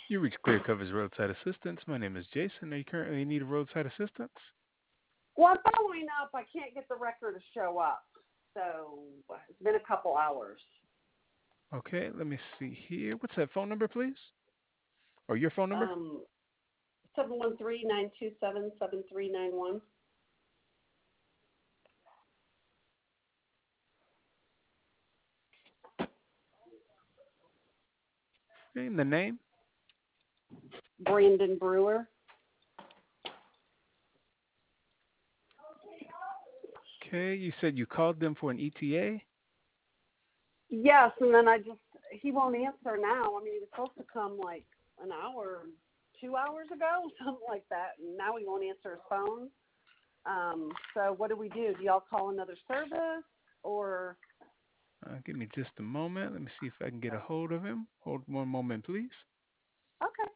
You reach Clear Coverage Roadside Assistance. My name is Jason. Are you currently in need of roadside assistance? Well, I'm following up. I can't get the record to show up. So it's been a couple hours. Okay, let me see here. What's that phone number, please? Or your phone number? 713-927-7391. Okay, and the name? Brandon Brewer. Okay, you said you called them for an ETA? Yes, and then he won't answer now. I mean, he was supposed to come like an hour, 2 hours ago, something like that, and now he won't answer his phone. So what do we do? Do y'all call another service or? Give me just a moment. Let me see if I can get a hold of him. Hold one moment, please. Okay.